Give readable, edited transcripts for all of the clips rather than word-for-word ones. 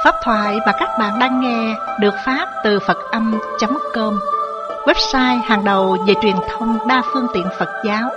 Pháp thoại mà các bạn đang nghe được phát từ Phật-âm.com, website hàng đầu về truyền thông đa phương tiện Phật giáo.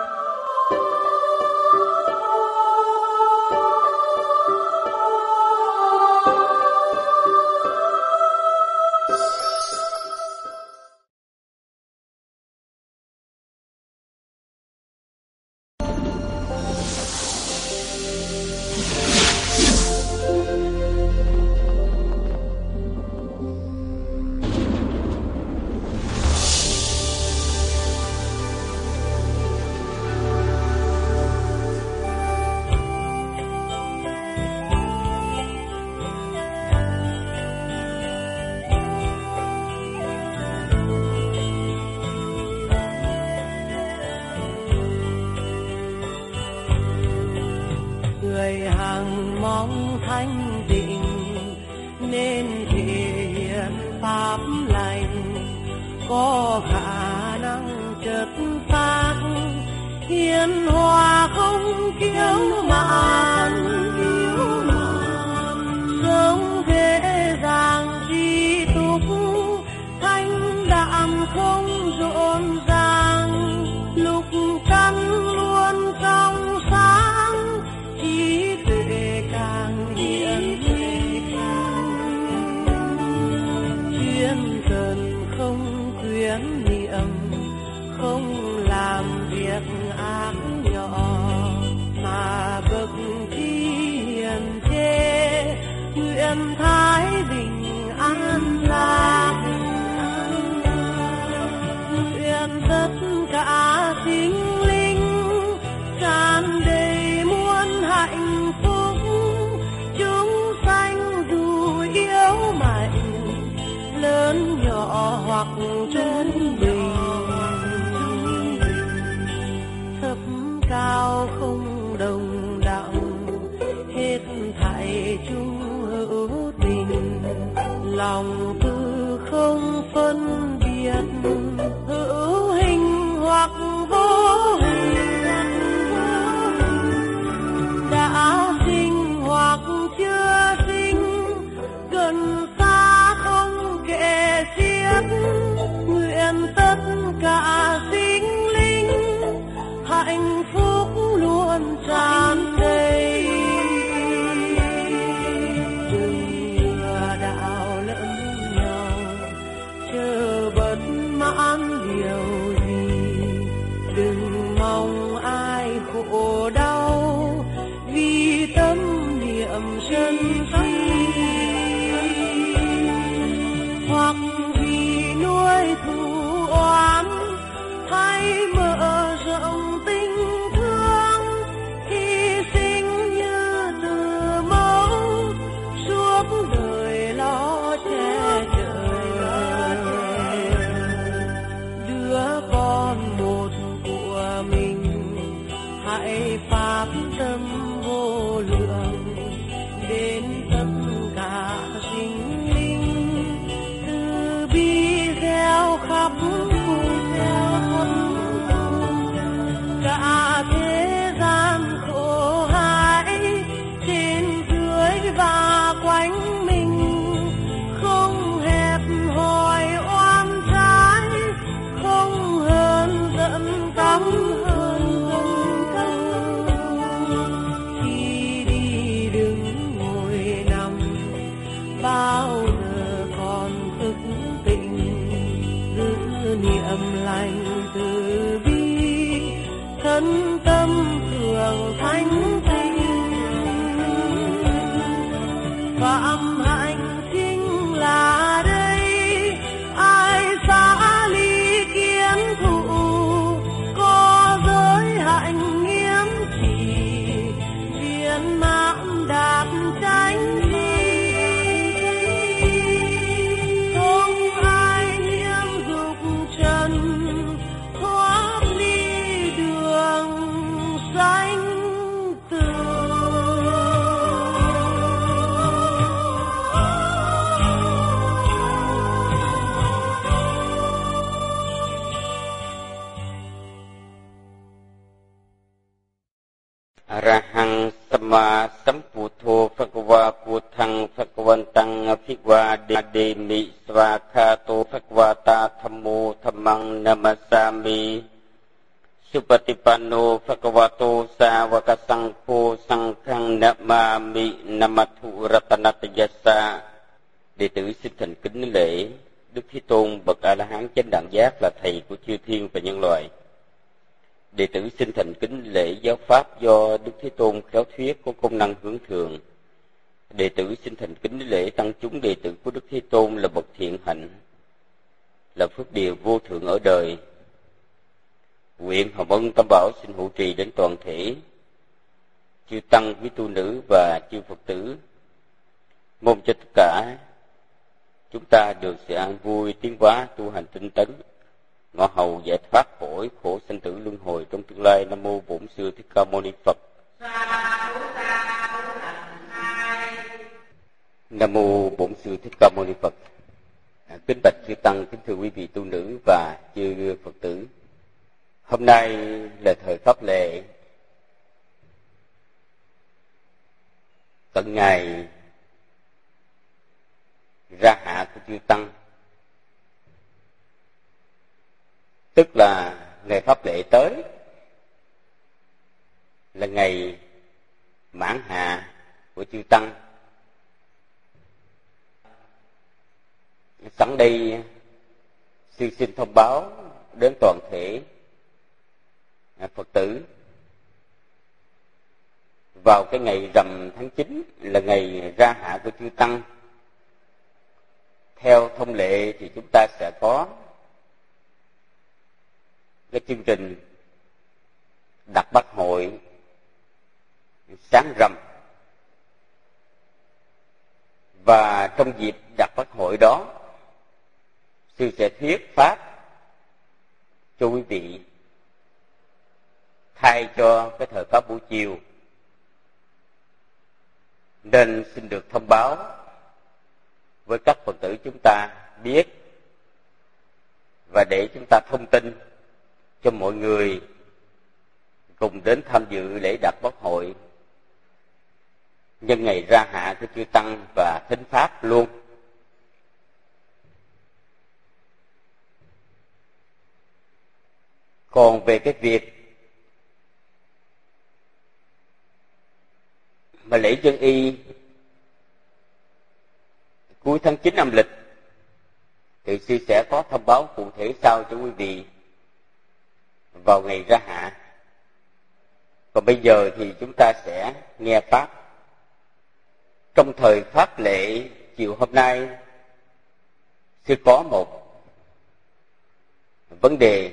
Arahang ma samputo phakwa puthang phakvantang aphikwa demi svakhato phakvata thammo thammang namasami Supatipanno phakvato sāvaka saṅkho saṅkhang namami namathu ratanatayassa. Đệ tử xin thành kính lễ Đức Thế Tôn bậc A La Hán chánh đẳng giác là thầy của chư thiên và nhân loại. Đệ tử xin thành kính lễ giáo pháp do Đức Thế Tôn khéo thuyết có công năng hướng thượng. Đệ tử xin thành kính lễ tăng chúng đệ tử của Đức Thế Tôn là bậc thiện hạnh, là phước điều vô thượng ở đời. Nguyện hồng ân tam bảo xin hộ trì đến toàn thể chư tăng, quý tu nữ và chư Phật tử, mong cho tất cả chúng ta được sự an vui, tiến hóa, tu hành tinh tấn, ngõ hầu giải thoát khỏi khổ sanh tử luân hồi trong tương lai. Nam mô Bổn Sư Thích Ca Mâu Ni Phật. Nam mô Bổn Sư Thích Ca Mâu Ni Phật. Kính bạch chư tăng, kính thưa quý vị tu nữ và chư Phật tử. Hôm nay là thời pháp lệ tận ngày ra hạ của chư tăng, tức là ngày pháp lệ tới là ngày mãn hạ của chư tăng. Sẵn đây sư xin thông báo đến toàn thể Phật tử, vào cái ngày rằm tháng 9 là ngày ra hạ của chư tăng. Theo thông lệ thì chúng ta sẽ có cái chương trình đặt bát hội sáng rằm, và trong dịp đặt bát hội đó, sư sẽ thuyết pháp cho quý vị thay cho cái thời pháp buổi chiều, nên xin được thông báo với các Phật tử chúng ta biết, và để chúng ta thông tin cho mọi người cùng đến tham dự lễ đặt bát hội nhân ngày ra hạ của chư tăng và thính pháp luôn. Còn về cái việc mà lễ dân y cuối tháng 9 âm lịch thì sư sẽ có thông báo cụ thể sau cho quý vị vào ngày ra hạ. Còn bây giờ thì chúng ta sẽ nghe pháp. Trong thời pháp lễ chiều hôm nay, sư có một vấn đề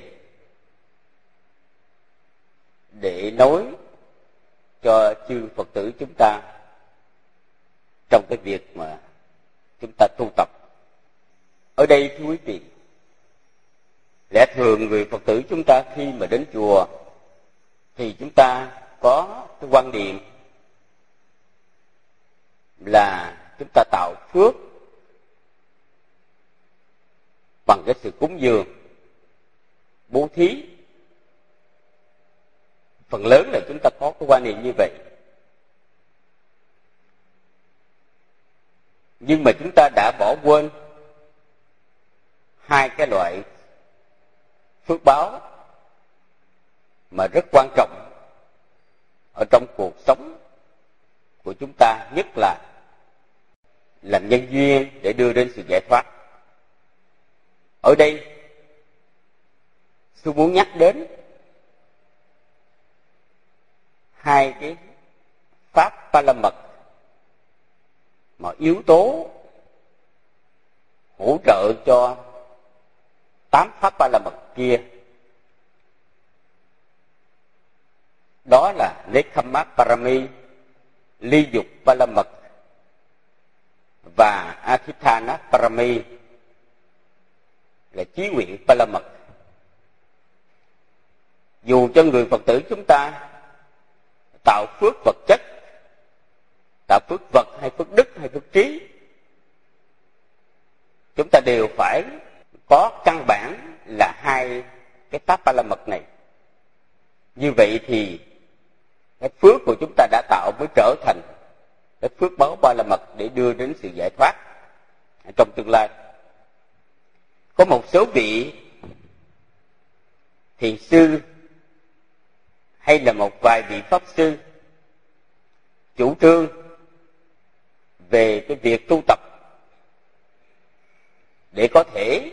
để nói cho chư Phật tử chúng ta trong cái việc mà chúng ta tu tập. Ở đây thưa quý vị, lẽ thường người Phật tử chúng ta khi mà đến chùa thì chúng ta có cái quan niệm là chúng ta tạo phước bằng cái sự cúng dường, bố thí. Phần lớn là chúng ta có cái quan niệm như vậy. Nhưng mà chúng ta đã bỏ quên hai cái loại phước báo mà rất quan trọng ở trong cuộc sống của chúng ta, nhất là làm nhân duyên để đưa đến sự giải thoát. Ở đây tôi muốn nhắc đến hai cái pháp ba la mật mà yếu tố hỗ trợ cho 8 pháp ba la mật kia. Đó là Nekkhamma Parami, ly dục ba la mật và Athithana Parami là chí nguyện ba la mật. Dù cho người Phật tử chúng ta tạo phước vật chất, tạo phước vật hay phước đức hay phước trí, chúng ta đều phải có căn bản là hai cái pháp ba la mật này. Như vậy thì cái phước của chúng ta đã tạo mới trở cái phước báo ba la mật để đưa đến sự giải thoát trong tương lai. Có một số vị thiền sư hay là một vài vị pháp sư chủ trương về cái việc tu tập để có thể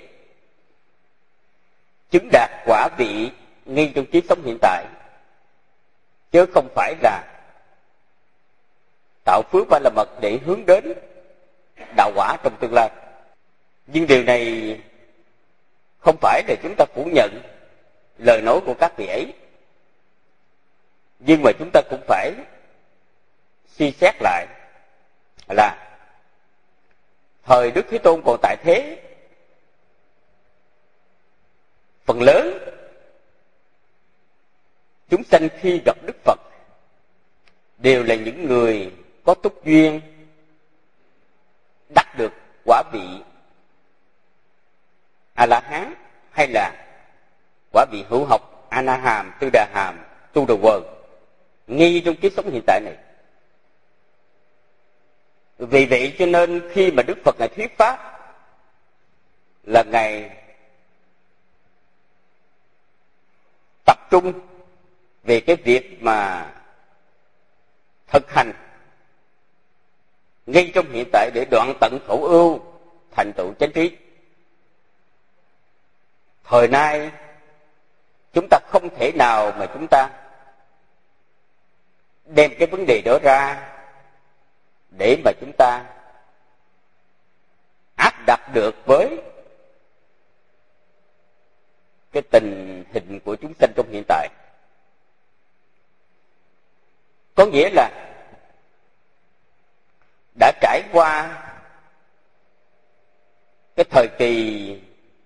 chứng đạt quả vị ngay trong kiếp sống hiện tại, chứ không phải là tạo phước ba la mật để hướng đến đạo quả trong tương lai. Nhưng điều này không phải là chúng ta phủ nhận lời nói của các vị ấy, nhưng mà chúng ta cũng phải suy xét lại là thời Đức Thế Tôn còn tại thế, phần lớn chúng sanh khi gặp Đức Phật đều là những người có túc duyên đắc được quả vị A-la-hán hay là quả vị hữu học A-na-hàm, Tư Đà Hàm, Tu Đà Quần ngay trong kiếp sống hiện tại này. Vì vậy cho nên khi mà Đức Phật Ngài thuyết pháp là Ngài tập trung về cái việc mà thực hành ngay trong hiện tại để đoạn tận khổ ưu, thành tựu chánh trí. Thời nay chúng ta không thể nào mà chúng ta đem cái vấn đề đó ra để mà chúng ta áp đặt được với cái tình hình của chúng sanh trong hiện tại. Có nghĩa là đã trải qua cái thời kỳ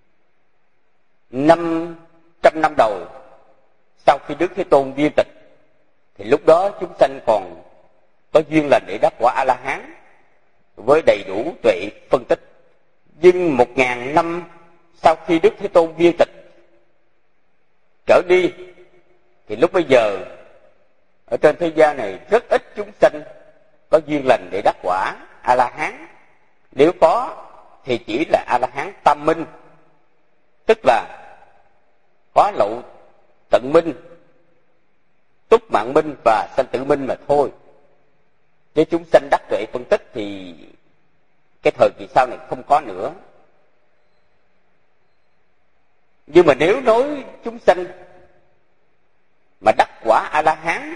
500 năm đầu sau khi Đức Thế Tôn viên tịch, thì lúc đó chúng sanh còn có duyên lành để đắc quả A-la-hán với đầy đủ tuệ phân tích. Nhưng 1000 năm sau khi Đức Thế Tôn viên tịch trở đi, thì lúc bây giờ ở trên thế gian này rất ít chúng sanh có duyên lành để đắc quả A-la-hán. Nếu có thì chỉ là A-la-hán tam minh, tức là có lậu tận minh, túc mạng minh và sanh tử minh mà thôi. Chứ chúng sanh đắc tuệ phân tích thì cái thời kỳ sau này không có nữa. Nhưng mà nếu nói chúng sanh mà đắc quả A-la-hán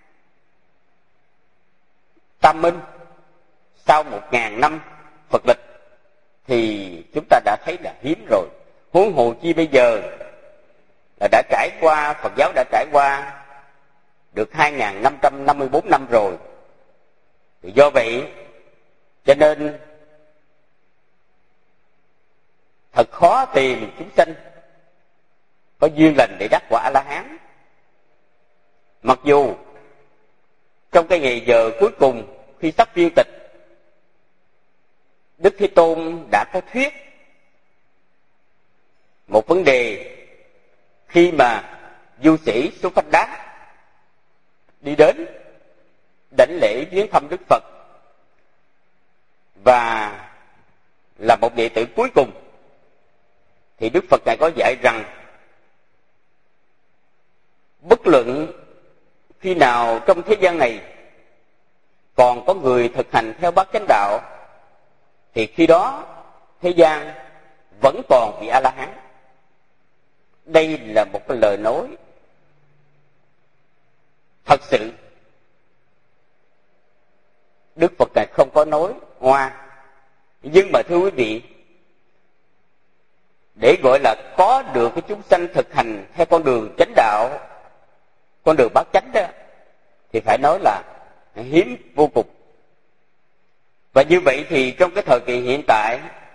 tam minh sau 1000 năm Phật lịch thì chúng ta đã thấy là hiếm rồi. Huống hồ chi bây giờ là đã trải qua, Phật giáo đã trải qua được 2554 năm rồi. Thì do vậy cho nên thật khó tìm chúng sanh có duyên lành để đắc quả A-la-hán. Mặc dù trong cái ngày giờ cuối cùng khi sắp viên tịch, Đức Thế Tôn đã có thuyết một vấn đề khi mà du sĩ Xô Phách Đá đi đến đảnh lễ viếng thăm Đức Phật và là một đệ tử cuối cùng, thì Đức Phật Ngài có dạy rằng bất luận khi nào trong thế gian này còn có người thực hành theo bát chánh đạo, thì khi đó thế gian vẫn còn vị A-la-hán. Đây là một cái lời nói thật sự. Đức Phật Ngài không có nói ngoa. Nhưng mà thưa quý vị, để gọi là có được cái chúng sanh thực hành theo con đường chánh đạo, con đường bát chánh đó, thì phải nói là hiếm vô cùng. Và như vậy thì trong cái thời kỳ hiện tại,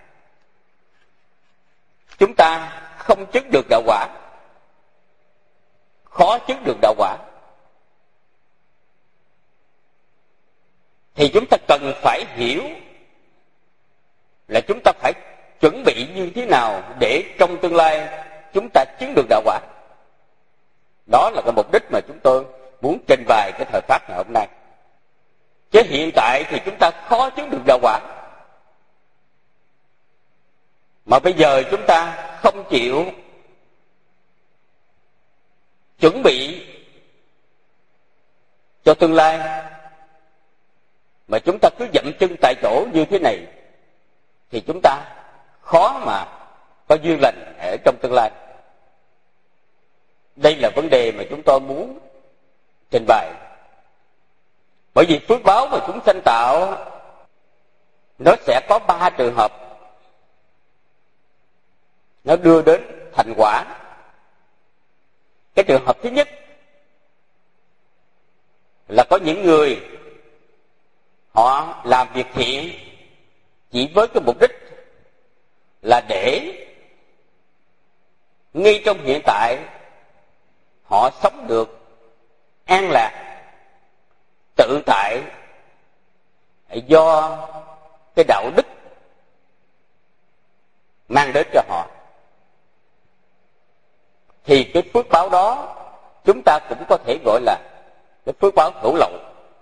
chúng ta không chứng được đạo quả, khó chứng được đạo quả, thì chúng ta cần phải hiểu là chúng ta phải chuẩn bị như thế nào để trong tương lai chúng ta chứng được đạo quả. Đó là cái mục đích mà chúng tôi muốn trình bày cái thời pháp ngày hôm nay. Chứ hiện tại thì chúng ta khó chứng được đạo quả. Mà bây giờ chúng ta không chịu chuẩn bị cho tương lai, mà chúng ta cứ dậm chân tại chỗ như thế này, thì chúng ta khó mà có duyên lành ở trong tương lai. Đây là vấn đề mà chúng tôi muốn trình bày. Bởi vì phước báo mà chúng sanh tạo, nó sẽ có 3 trường hợp nó đưa đến thành quả. Cái trường hợp thứ nhất là có những người họ làm việc thiện chỉ với cái mục đích là để ngay trong hiện tại họ sống được an lạc, tự tại, do cái đạo đức mang đến cho họ. Thì cái phước báo đó chúng ta cũng có thể gọi là cái phước báo hữu lậu.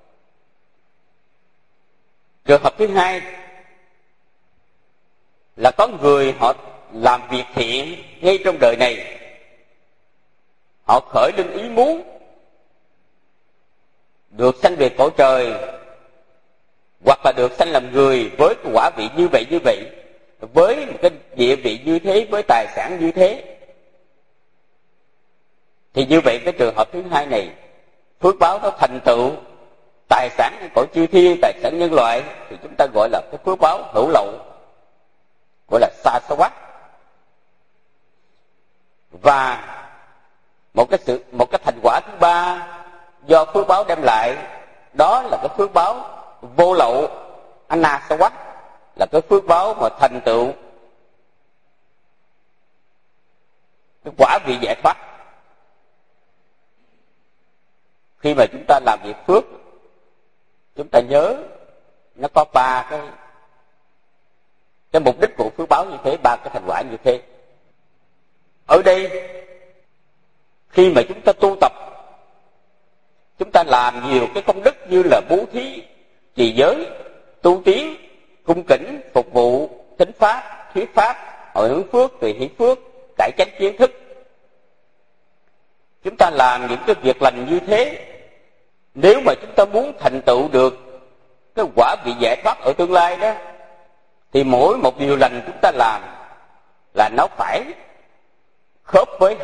Trường hợp thứ hai là có người họ làm việc thiện ngay trong đời này, họ khởi lên ý muốn được sanh về cõi trời, hoặc là được sanh làm người với quả vị như vậy, với một cái địa vị như thế, với tài sản như thế. Thì như vậy cái trường hợp thứ hai này, phước báo nó thành tựu tài sản của chư thiên, tài sản nhân loại, thì chúng ta gọi là cái phước báo hữu lậu, gọi là sa sa quát. Và một cái thành quả thứ ba do phước báo đem lại, đó là cái phước báo vô lậu, anna sa quát, là cái phước báo mà thành tựu cái quả vị giải thoát. Khi mà chúng ta làm việc phước, chúng ta nhớ nó có 3 cái mục đích của phước báo như thế, 3 cái thành quả như thế. Ở đây khi mà chúng ta tu tập, chúng ta làm nhiều cái công đức như là bố thí, trì giới, tu tiến, cung kính, phục vụ, thính pháp, thuyết pháp, hồi hướng phước, tùy hỷ phước, cải chánh kiến thức. Chúng ta làm những cái việc lành như thế, nếu mà chúng ta muốn thành tựu được cái quả vị giải thoát ở tương lai đó, thì mỗi một điều lành chúng ta làm là nó phải khớp với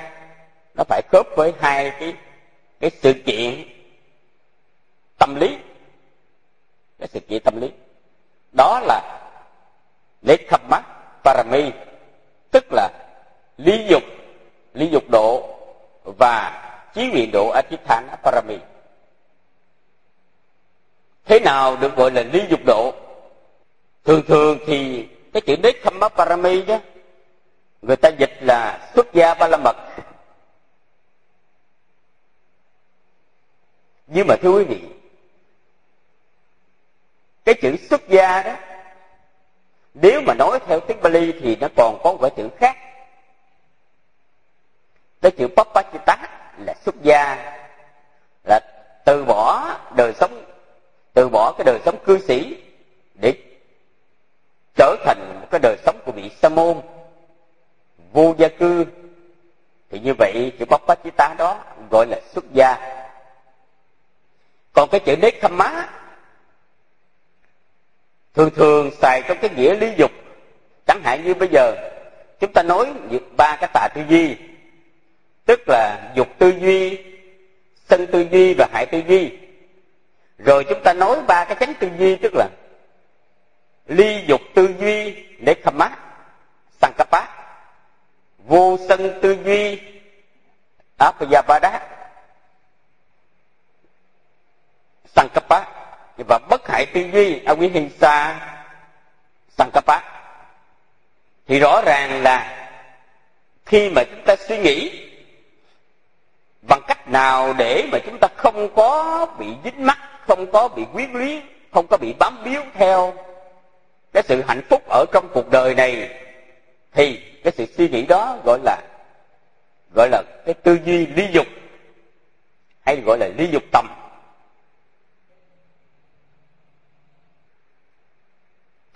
hai cái sự kiện tâm lý. Cái sự kiện tâm lý đó là Nekkhamma Parami, tức là ly dục độ, và chí nguyện độ Adhitthana Parami. Thế nào được gọi là ly dục độ? Thường thì cái chữ Nekkhamma Parami đó, người ta dịch là xuất gia ba la mật. Nhưng mà thưa quý vị, cái chữ xuất gia đó, nếu mà nói theo tiếng Pali thì nó còn có một cái chữ khác. Cái chữ Pappachita là xuất gia, là từ bỏ cái đời sống cư sĩ để trở thành một cái đời sống của vị sa môn, vô gia cư. Thì như vậy chữ Pappachita đó gọi là xuất gia. Còn cái chữ Nekkhamma thường xài trong cái nghĩa lý dục. Chẳng hạn như bây giờ chúng ta nói 3 cái tà tư duy, tức là dục tư duy, sân tư duy và hại tư duy. Rồi chúng ta nói 3 cái chánh tư duy, tức là ly dục tư duy Nekkhamma Sankappa, vô sân tư duy Appayapada Sankappa, và bất hại tư duy Avihimsa Sankappa. Thì rõ ràng là khi mà chúng ta suy nghĩ bằng cách nào để mà chúng ta không có bị dính mắc, không có bị quyến luyến, không có bị bám víu theo cái sự hạnh phúc ở trong cuộc đời này, thì cái sự suy nghĩ đó gọi là cái tư duy ly dục, hay gọi là ly dục tầm.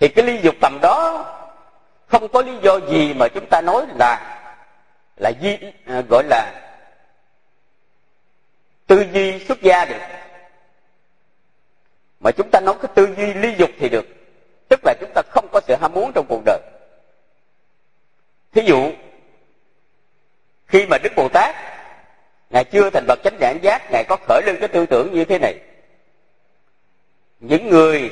Thì cái ly dục tầm đó không có lý do gì mà chúng ta nói là gọi là tư duy xuất gia được, mà chúng ta nói cái tư duy ly dục thì được, tức là chúng ta không có sự ham muốn trong cuộc đời. Thí dụ khi mà Đức Bồ Tát Ngài chưa thành bậc chánh đẳng giác, Ngài có khởi lên cái tư tưởng như thế này: những người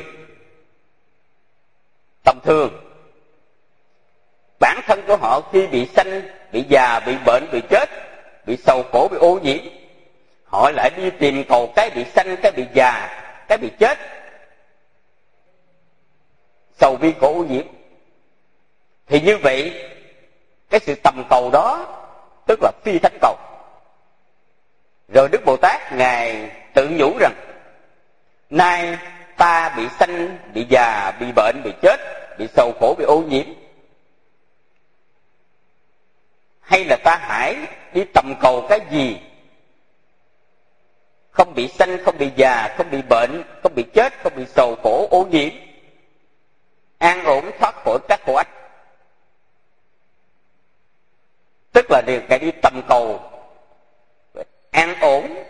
tầm thường, bản thân của họ khi bị sanh, bị già, bị bệnh, bị chết, bị sầu khổ, bị ô nhiễm, họ lại đi tìm cầu cái bị sanh, cái bị già, cái bị chết, sầu bi khổ ô nhiễm. Thì như vậy cái sự tầm cầu đó tức là phi thánh cầu. Rồi Đức Bồ Tát Ngài tự nhủ rằng: nay ta bị sanh, bị già, bị bệnh, bị chết, bị sầu khổ, bị ô nhiễm, hay là ta hãy đi tầm cầu cái gì không bị sanh, không bị già, không bị bệnh, không bị chết, không bị sầu khổ, ô nhiễm, an ổn thoát khỏi các khổ ách. Tức là Ngài đi tầm cầu an ổn,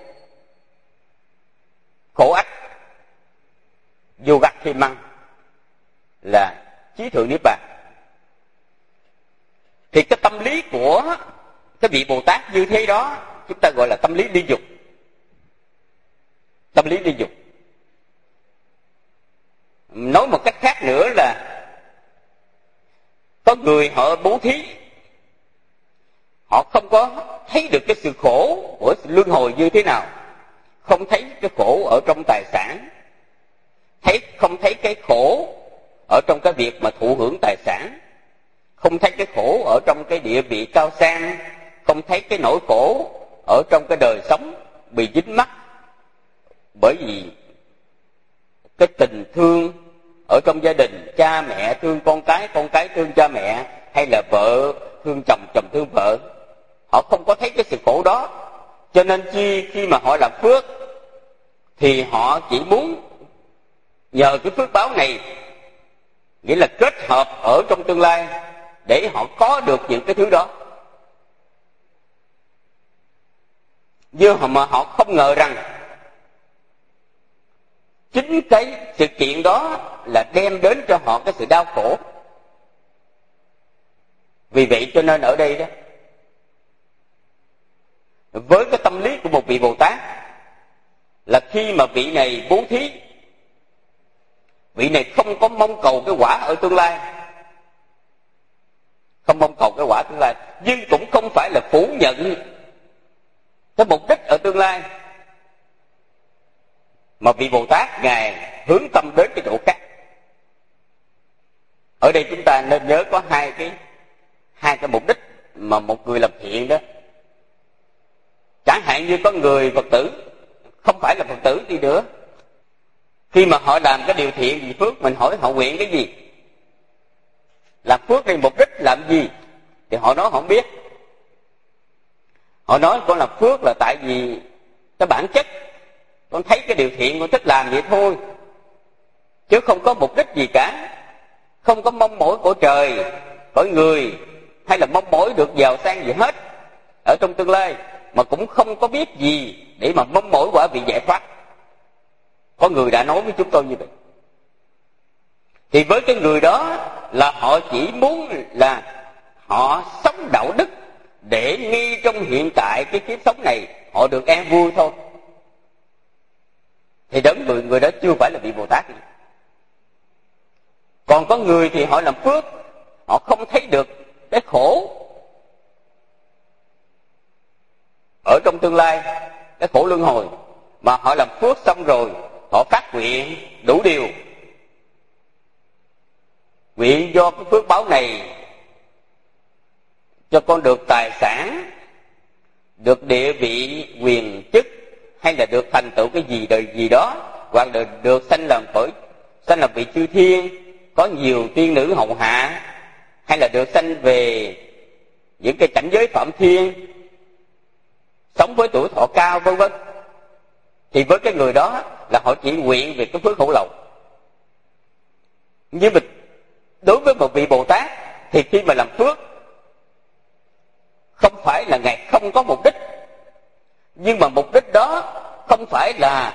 khổ ách, vô gắt thi măng, là chí thượng niết bàn. Thì cái tâm lý của cái vị Bồ Tát như thế đó chúng ta gọi là tâm lý ly dục. Tâm lý ly dục. Nói một cách khác nữa là có người họ bố thí, họ không có thấy được cái sự khổ của sự luân hồi như thế nào, không thấy cái khổ ở trong tài sản, không thấy cái khổ ở trong cái việc mà thụ hưởng tài sản, không thấy cái khổ ở trong cái địa vị cao sang, không thấy cái nỗi khổ ở trong cái đời sống bị dính mắc bởi vì cái tình thương ở trong gia đình, cha mẹ thương con cái thương cha mẹ, hay là vợ thương chồng, chồng thương vợ. Họ không có thấy cái sự khổ đó, cho nên khi mà họ làm phước thì họ chỉ muốn nhờ cái phước báo này, nghĩa là kết hợp ở trong tương lai để họ có được những cái thứ đó. Nhưng mà họ không ngờ rằng chính cái sự kiện đó là đem đến cho họ cái sự đau khổ. Vì vậy cho nên ở đây đó, với cái tâm lý của một vị Bồ Tát là khi mà vị này bố thí, vị này không có mong cầu cái quả ở tương lai, không mong cầu cái quả tương lai, nhưng cũng không phải là phủ nhận cái mục đích ở tương lai, mà vị Bồ Tát Ngài hướng tâm đến cái chỗ khác. Ở đây chúng ta nên nhớ có hai cái mục đích mà một người làm thiện đó. Chẳng hạn như có người Phật tử, không phải là Phật tử đi nữa, khi mà họ làm cái điều thiện gì phước, mình hỏi họ nguyện cái gì, làm phước thì mục đích làm gì, thì họ nói họ không biết. Họ nói con làm phước là tại vì cái bản chất con thấy cái điều thiện con thích làm vậy thôi, chứ không có mục đích gì cả, không có mong mỏi của trời, của người, hay là mong mỏi được giàu sang gì hết ở trong tương lai, mà cũng không có biết gì để mà mong mỏi quả vị giải thoát. Có người đã nói với chúng tôi như vậy. Thì với cái người đó là họ chỉ muốn là họ sống đạo đức để ngay trong hiện tại cái kiếp sống này họ được an vui thôi. Thì đến người đó chưa phải là vị Bồ Tát. Còn có người thì họ làm phước, họ không thấy được cái khổ ở trong tương lai, cái khổ luân hồi, mà họ làm phước xong rồi họ phát nguyện đủ điều. Nguyện do cái phước báo này cho con được tài sản, được địa vị quyền chức, hay là được thành tựu cái gì đời gì đó, hoặc là được sanh làm vị chư thiên, có nhiều tiên nữ hầu hạ, hay là được sanh về những cái cảnh giới phạm thiên, sống với tuổi thọ cao, vân vân. Thì với cái người đó là họ chỉ nguyện về cái phước hữu lậu. Nhưng mà đối với một vị Bồ Tát thì khi mà làm phước, không phải là Ngài không có mục đích, nhưng mà mục đích đó không phải là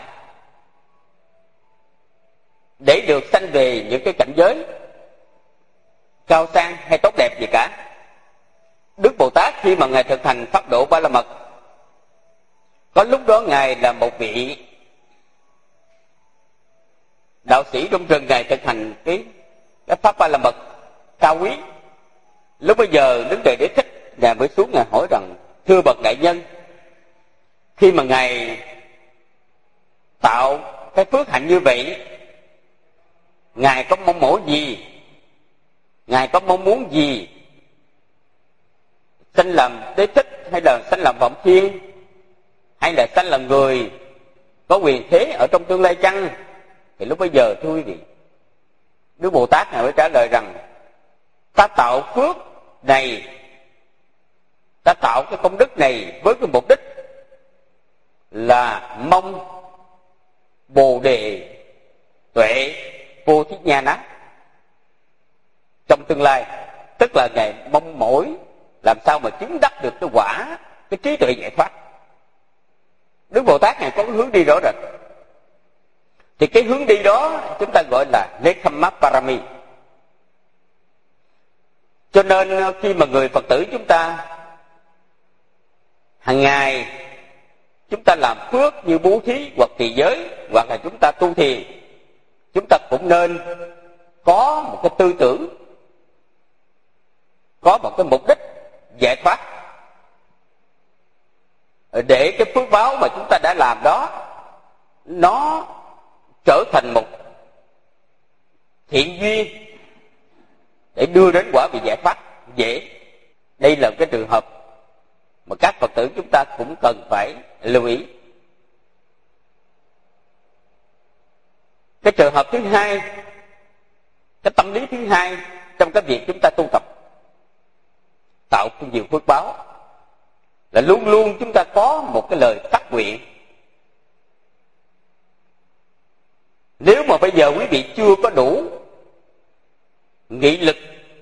để được sanh về những cái cảnh giới cao sang hay tốt đẹp gì cả. Đức Bồ Tát khi mà Ngài thực hành pháp độ Ba La Mật, có lúc đó Ngài là một vị đạo sĩ trong rừng, Ngài thực hành cái pháp Ba La Mật cao quý. Lúc bây giờ Đức Đại Đế Thích Ngài mới xuống, Ngài hỏi rằng: thưa bậc đại nhân, khi mà Ngài tạo cái phước hạnh như vậy, Ngài có mong mỏi gì? Ngài có mong muốn gì? Sanh làm Đế Thích, hay là sanh làm Vọng Thiên, hay là sanh làm người có quyền thế ở trong tương lai chăng? Thì lúc bây giờ thưa quý vị, Đức Bồ Tát Ngài mới trả lời rằng: ta tạo phước này, ta tạo cái công đức này với cái mục đích là mong Bồ Đề Tuệ Vô Thí Nha Ná trong tương lai. Tức là Ngài mong mỏi làm sao mà chứng đắc được cái quả, cái trí tuệ giải thoát. Đức Bồ Tát Ngài có cái hướng đi rõ rệt. Thì cái hướng đi đó chúng ta gọi là Nekhamma Parami. Cho nên khi mà người Phật tử chúng ta hàng ngày chúng ta làm phước như bố thí hoặc trì giới, hoặc là chúng ta tu thiền, chúng ta cũng nên có một cái tư tưởng, có một cái mục đích giải thoát, để cái phước báo mà chúng ta đã làm đó nó trở thành một thiện duyên để đưa đến quả vị giải thoát dễ. Đây là cái trường hợp mà các Phật tử chúng ta cũng cần phải lưu ý. Cái trường hợp thứ hai, cái tâm lý thứ hai trong cái việc chúng ta tu tập tạo nhiều phước báo là luôn luôn chúng ta có một cái lời phát nguyện. Nếu mà bây giờ quý vị chưa có đủ nghị lực,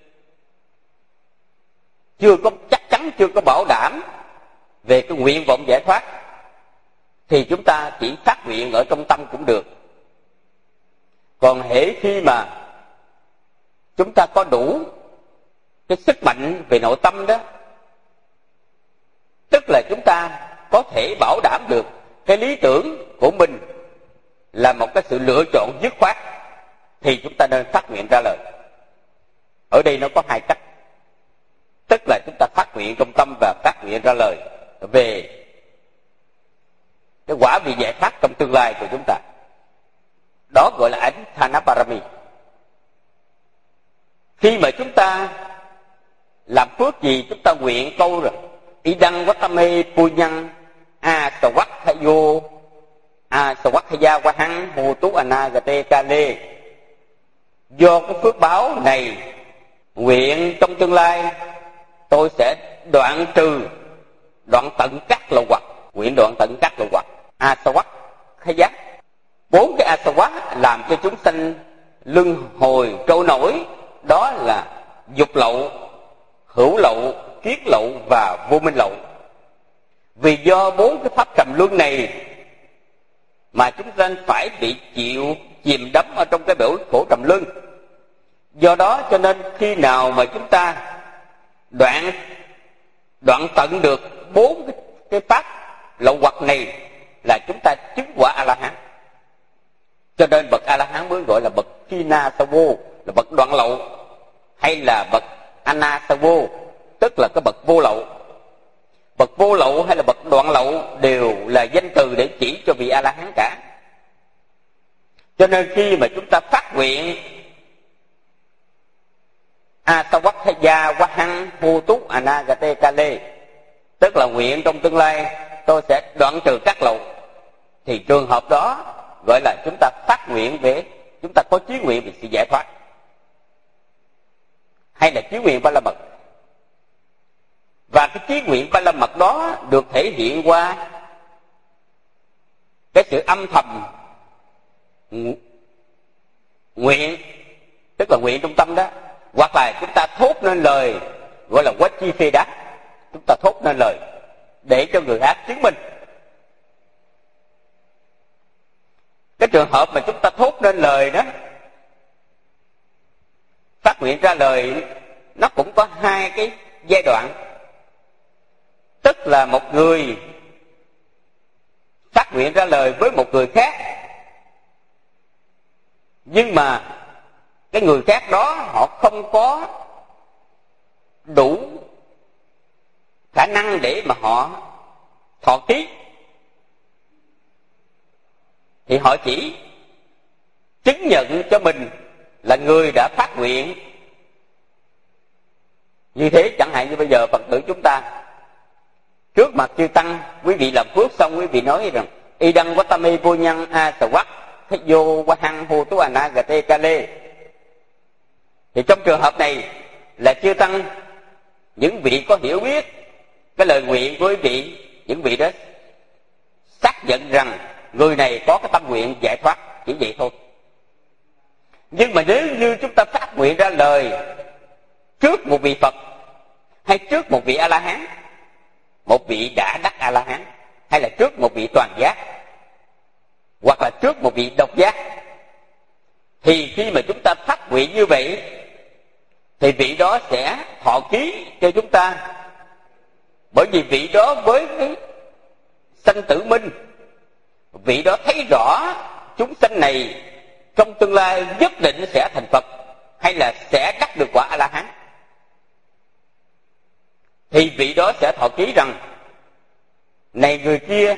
chưa có chắc chắn, chưa có bảo đảm về cái nguyện vọng giải thoát, thì chúng ta chỉ phát nguyện ở trong tâm cũng được. Còn hễ khi mà chúng ta có đủ cái sức mạnh về nội tâm đó, tức là chúng ta có thể bảo đảm được cái lý tưởng của mình là một cái sự lựa chọn dứt khoát, thì chúng ta nên phát nguyện ra lời. Ở đây nó có hai cách, tức là chúng ta phát nguyện trong tâm và phát nguyện ra lời về cái quả vị giải thoát trong tương lai của chúng ta. Đó gọi là ánh Thanaparami. Khi mà chúng ta làm phước gì, chúng ta nguyện câu rồi: Idang Vatame Punyang Asawakhayo Asawakhaya Wahang Hotu Anagate Kale. Do cái phước báo này, nguyện trong tương lai tôi sẽ đoạn tận các lậu hoặc. Nguyện đoạn tận các lậu hoặc. Asawakhaya, 4 cái asawa làm cho chúng sanh luân hồi trôi nổi, đó là dục lậu, hữu lậu, kiết lậu và vô minh lậu. Vì do 4 cái pháp trầm luân này mà chúng ta phải bị chìm đắm ở trong cái bể khổ trầm luân. Do đó cho nên khi nào mà chúng ta đoạn tận được 4 cái pháp lậu hoặc này là chúng ta chứng quả A-la-hán. Cho nên bậc A-la-hán mới gọi là bậc Kinasawo, là bậc đoạn lậu, hay là bậc Anasawo, tức là cái bậc vô lậu. Bậc vô lậu hay là bậc đoạn lậu đều là danh từ để chỉ cho vị A-la-hán cả. Cho nên khi mà chúng ta phát nguyện Asawakhaya Wahang Hotu Anagate Kale, tức là nguyện trong tương lai tôi sẽ đoạn trừ các lậu, thì trường hợp đó gọi là chúng ta phát nguyện về, chúng ta có chí nguyện về sự giải thoát, hay là chí nguyện Ba La Mật. Và cái chí nguyện Ba La Mật đó được thể hiện qua cái sự âm thầm nguyện, tức là nguyện trong tâm đó, hoặc là chúng ta thốt nên lời gọi là Wachi phê đá, chúng ta thốt nên lời để cho người khác chứng minh. Cái trường hợp mà chúng ta thốt nên lời đó, phát nguyện ra lời, nó cũng có hai cái giai đoạn. Tức là một người phát nguyện ra lời với một người khác, nhưng mà cái người khác đó họ không có đủ khả năng để mà họ thọ ký, thì họ chỉ chứng nhận cho mình là người đã phát nguyện. Như thế chẳng hạn như bây giờ Phật tử chúng ta trước mặt chư tăng, quý vị làm phước xong quý vị nói rằng y đăng watame vô nhân a sa quắc thích vô qua hăng hô tú anagate kale. Thì trong trường hợp này là chư tăng, những vị có hiểu biết cái lời nguyện của quý vị, những vị đó xác nhận rằng người này có cái tâm nguyện giải thoát, chỉ vậy thôi. Nhưng mà nếu như chúng ta phát nguyện ra lời trước một vị Phật, hay trước một vị A-la-hán, một vị đã đắc A-la-hán, hay là trước một vị toàn giác, hoặc là trước một vị độc giác, thì khi mà chúng ta phát nguyện như vậy, thì vị đó sẽ thọ ký cho chúng ta. Bởi vì vị đó với cái sanh tử minh, vị đó thấy rõ chúng sanh này trong tương lai nhất định sẽ thành Phật, hay là sẽ đắc được quả A-la-hán. Thì vị đó sẽ thọ ký rằng này người kia,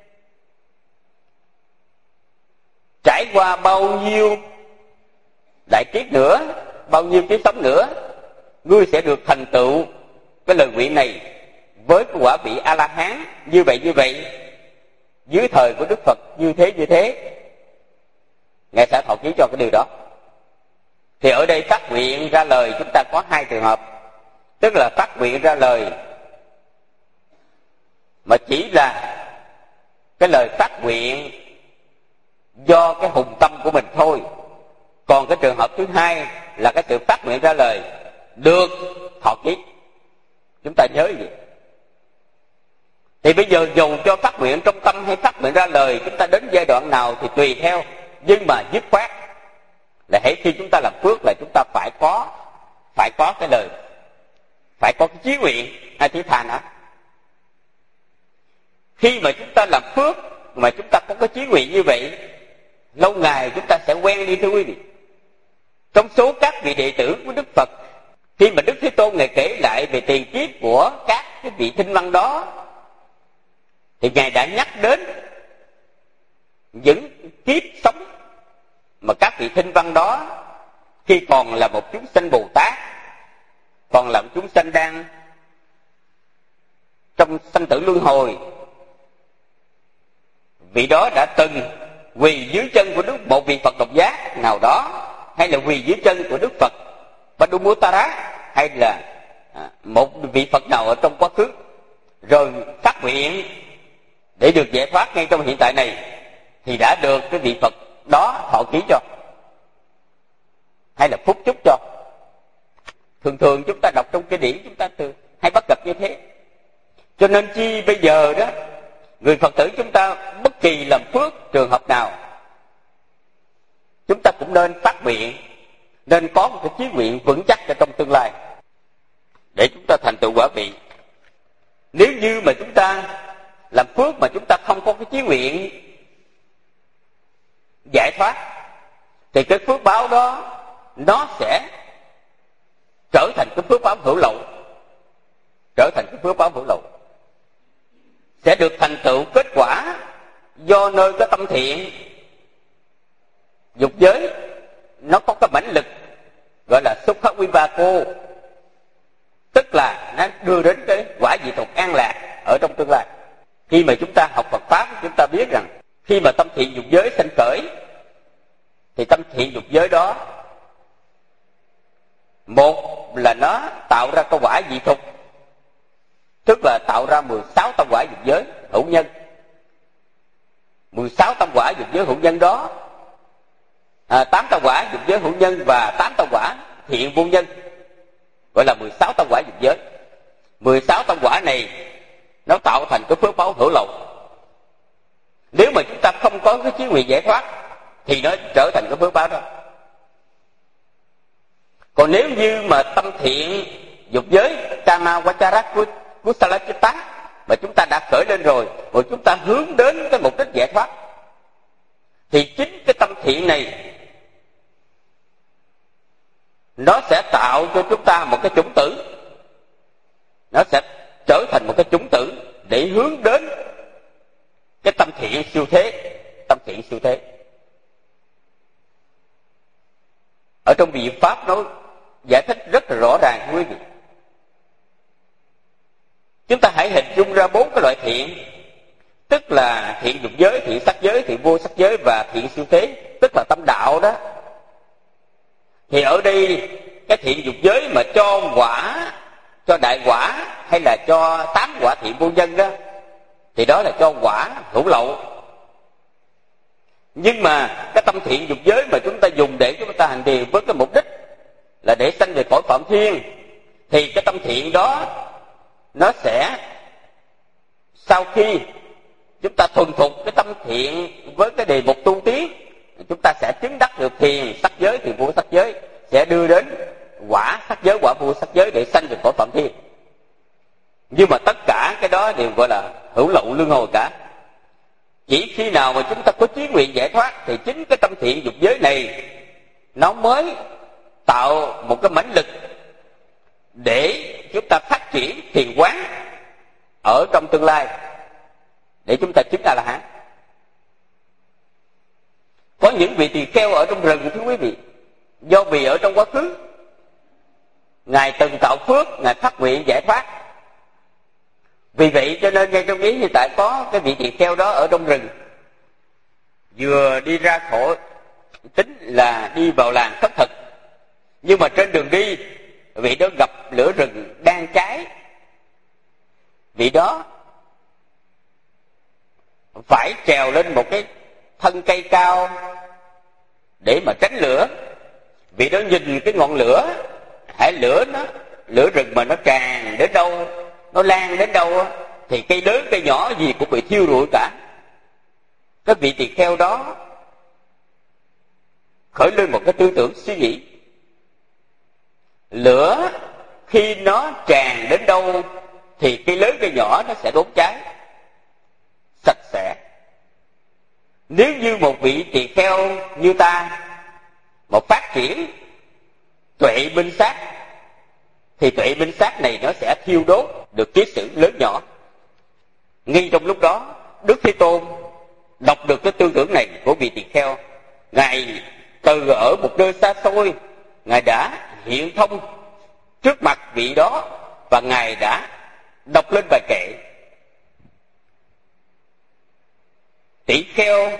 trải qua bao nhiêu đại kiếp nữa, bao nhiêu kiếp sống nữa, ngươi sẽ được thành tựu cái lời nguyện này với quả vị A-la-hán như vậy, dưới thời của Đức Phật như thế. Ngài sẽ thọ ký cho cái điều đó. Thì ở đây phát nguyện ra lời chúng ta có hai trường hợp. Tức là phát nguyện ra lời mà chỉ là cái lời phát nguyện do cái hùng tâm của mình thôi. Còn cái trường hợp thứ hai là cái sự phát nguyện ra lời được thọ ký. Chúng ta nhớ gì? Thì bây giờ dù cho phát nguyện trong tâm hay phát nguyện ra lời, chúng ta đến giai đoạn nào thì tùy theo. Nhưng mà dứt khoát là hễ khi chúng ta làm phước là chúng ta phải có cái lời, phải có cái chí nguyện hay chí thà đó. Khi mà chúng ta làm phước mà chúng ta có cái chí nguyện như vậy, lâu ngày chúng ta sẽ quen đi, thưa quý vị. Trong số các vị đệ tử của Đức Phật, khi mà Đức Thế Tôn Ngài kể lại về tiền kiếp của các cái vị thinh văn đó, thì Ngài đã nhắc đến những kiếp sống mà các vị thinh văn đó khi còn là một chúng sanh Bồ Tát, còn là một chúng sanh đang trong sanh tử luân hồi, vị đó đã từng quỳ dưới chân của một vị Phật độc giác nào đó, hay là quỳ dưới chân của Đức Phật Padumuttara, hay là một vị Phật nào ở trong quá khứ, rồi phát nguyện để được giải thoát ngay trong hiện tại này, thì đã được cái vị Phật đó thọ ký cho, hay là phúc chúc cho. Thường chúng ta đọc trong kinh điển chúng ta hay bắt gặp như thế. Cho nên chi bây giờ đó, người Phật tử chúng ta bất kỳ làm phước trường hợp nào, chúng ta cũng nên phát nguyện, nên có một cái chí nguyện vững chắc cho trong tương lai để chúng ta thành tựu quả vị. Nếu như mà chúng ta làm phước mà chúng ta không có cái chí nguyện giải thoát, thì cái phước báo đó nó sẽ trở thành cái phước báo hữu lậu, sẽ được thành tựu kết quả do nơi cái tâm thiện dục giới nó có cái mãnh lực gọi là Sukha Vipako, tức là nó đưa đến cái quả vị thuộc an lạc ở trong tương lai. Khi mà chúng ta học Phật pháp, chúng ta biết rằng khi mà tâm thiện dục giới sanh khởi, thì tâm thiện dục giới đó, một là nó tạo ra cái quả vị thuộc, tức là tạo ra 16 tâm quả dục giới hữu nhân. 16 tâm quả dục giới hữu nhân đó, 8 tâm quả dục giới hữu nhân và 8 tâm quả thiện vô nhân. gọi là 16 tâm quả dục giới. 16 tâm quả này nó tạo thành cái phước báo hữu lậu. Nếu mà chúng ta không có cái chí nguyện giải thoát thì nó trở thành cái phước báo đó. Còn nếu như mà tâm thiện dục giới Kama Vachara Kusala Chitta mà chúng ta đã khởi lên rồi chúng ta hướng đến cái mục đích giải thoát, thì chính cái tâm thiện này nó sẽ tạo cho chúng ta một cái chủng tử, nó sẽ trở thành một cái chủng tử để hướng đến cái tâm thiện siêu thế. Tâm thiện siêu thế ở trong Vị Pháp nó giải thích rất là rõ ràng quý vị. Chúng ta hãy hình dung ra 4 cái loại thiện, tức là thiện dục giới, thiện sắc giới, thiện vô sắc giới và thiện siêu thế, tức là tâm đạo đó. Thì ở đây cái thiện dục giới mà cho quả, cho đại quả hay là cho 8 quả thiện vô nhân đó, thì đó là cho quả hữu lậu. Nhưng mà cái tâm thiện dục giới mà chúng ta dùng để chúng ta hành trì với cái mục đích là để sanh về cõi Phạm Thiên, thì cái tâm thiện đó nó sẽ, sau khi chúng ta thuần thục cái tâm thiện với cái đề mục tu tiến, chúng ta sẽ chứng đắc được thiền sắc giới, thiền vô sắc giới, sẽ đưa đến quả sắc giới, quả vô sắc giới để sanh về cõi Phạm Thiên. Nhưng mà tất cả cái đó đều gọi là hữu lậu luân hồi cả. Chỉ khi nào mà chúng ta có chí nguyện giải thoát thì chính cái tâm thiện dục giới này nó mới tạo một cái mãnh lực để chúng ta phát triển thiền quán ở trong tương lai để chúng ta chứng A-la-hán. Có những vị tỳ kheo ở trong rừng thưa quý vị, do vì ở trong quá khứ Ngài từng tạo phước, Ngài phát nguyện giải thoát. Vì vậy cho nên ngay trong ý hiện tại có cái vị tỳ kheo đó ở trong rừng, vừa đi ra khỏi, tính là đi vào làng khất thực, nhưng mà trên đường đi vị đó gặp lửa rừng đang cháy. Vị đó phải trèo lên một cái thân cây cao để mà tránh lửa. Vị đó nhìn cái ngọn lửa, lửa rừng mà nó tràn đến đâu, nó lan đến đâu thì cây lớn cây nhỏ gì cũng bị thiêu rụi cả. Cái vị tỳ kheo đó khởi lên một cái tư tưởng suy nghĩ, lửa khi nó tràn đến đâu thì cây lớn cây nhỏ nó sẽ đốt cháy sạch sẽ. Nếu như một vị tỳ kheo như ta mà phát triển tuệ minh sát thì tuệ minh sát này nó sẽ thiêu đốt được kiết sử lớn nhỏ. Ngay trong lúc đó Đức Thế Tôn đọc được cái tư tưởng này của vị tỳ kheo, Ngài từ ở một nơi xa xôi, Ngài đã hiện thông trước mặt vị đó và Ngài đã đọc lên bài kệ: tỷ kheo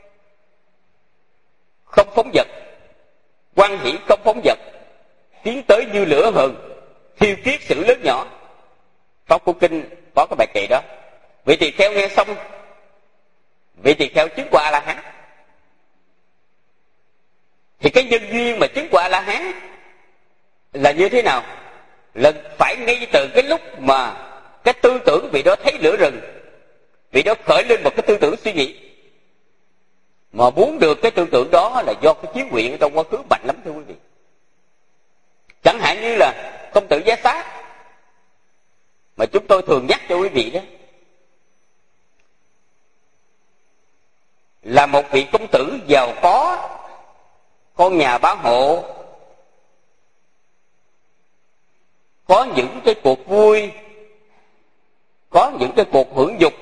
không phóng dật, quan hỷ không phóng dật, tiến tới như lửa hừng, thiêu kiết sử lớn nhỏ. Pháp Cú Kinh có cái bài kệ đó. Vị tỳ kheo nghe xong, vị tỳ kheo chứng quả A-la-hán. Thì cái nhân duyên mà chứng quả A-la-hán là như thế nào? Là phải ngay từ cái lúc mà cái tư tưởng vị đó thấy lửa rừng, vị đó khởi lên một cái tư tưởng suy nghĩ. Mà muốn được cái tư tưởng đó là do cái chí nguyện trong quá khứ mạnh lắm thưa quý vị. Chẳng hạn như là Công tử Giá Xá mà chúng tôi thường nhắc cho quý vị đó, là một vị công tử giàu có, con nhà bá hộ, có những cái cuộc vui, có những cái cuộc hưởng dục.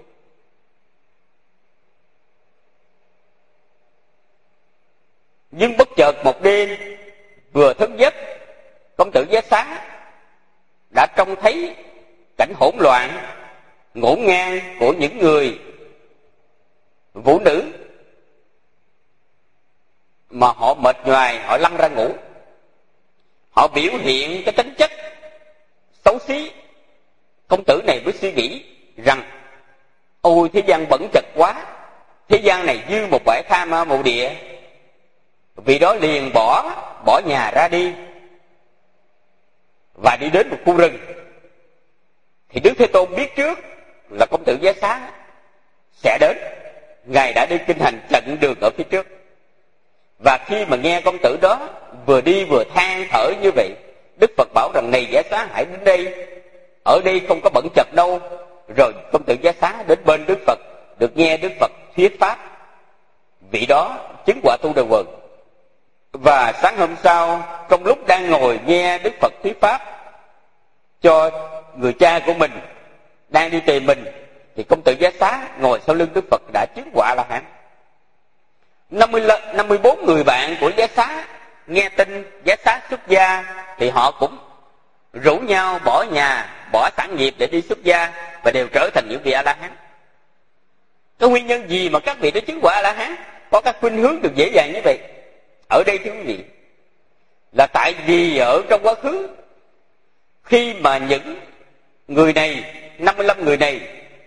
Nhưng bất chợt một đêm vừa thức giấc, Công tử Giá Xá đã trông thấy cảnh hỗn loạn, ngổn ngang của những người vũ nữ mà họ mệt nhoài, họ lăn ra ngủ. Họ biểu hiện cái tính chất xấu xí. Công tử này mới suy nghĩ rằng ôi thế gian bẩn chật quá, thế gian này như một bãi tha ma mộ địa. Vì đó liền bỏ nhà ra đi, và đi đến một khu rừng, thì Đức Thế Tôn biết trước là Công tử Giá Xá sẽ đến. Ngài đã đi kinh hành chặn đường ở phía trước. Và khi mà nghe công tử đó vừa đi vừa than thở như vậy, Đức Phật bảo rằng: này Giá Xá, hãy đến đây, ở đây không có bẩn chật đâu. Rồi công tử Giá Xá đến bên Đức Phật, được nghe Đức Phật thuyết pháp. Vị đó chứng quả Tu Đà Quần. Và sáng hôm sau, trong lúc đang ngồi nghe Đức Phật thuyết pháp cho người cha của mình đang đi tìm mình, thì công tử Giá Xá ngồi sau lưng Đức Phật đã chứng quả La Hán. 54 người bạn của Giá Xá nghe tin Giá Xá xuất gia, thì họ cũng rủ nhau bỏ nhà, bỏ sản nghiệp để đi xuất gia, và đều trở thành những vị A La Hán. Cái nguyên nhân gì mà các vị đã chứng quả A La Hán, có các khuynh hướng được dễ dàng như vậy? Ở đây thưa quý vị, là tại vì ở trong quá khứ, khi mà những người này, 55 người này,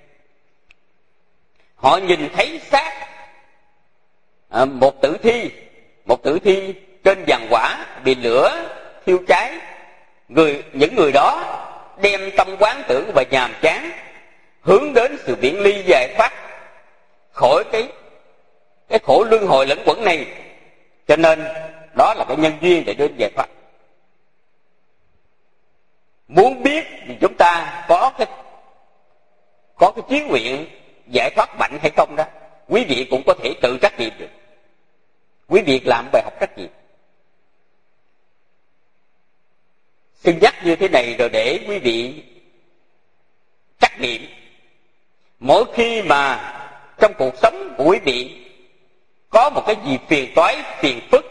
họ nhìn thấy xác một tử thi trên giàn quả bị lửa thiêu cháy, những người đó đem tâm quán tưởng và nhàm chán hướng đến sự viễn ly giải thoát khỏi cái khổ luân hồi lẫn quẩn này. Cho nên đó là cái nhân duyên để đến giải thoát. Muốn biết thì chúng ta có cái chí nguyện giải thoát mạnh hay không đó, quý vị cũng có thể tự trắc nghiệm được. Quý vị làm bài học trắc nghiệm. Xin nhắc như thế này rồi để quý vị trắc nghiệm. Mỗi khi mà trong cuộc sống của quý vị có một cái gì phiền toái, phiền phức,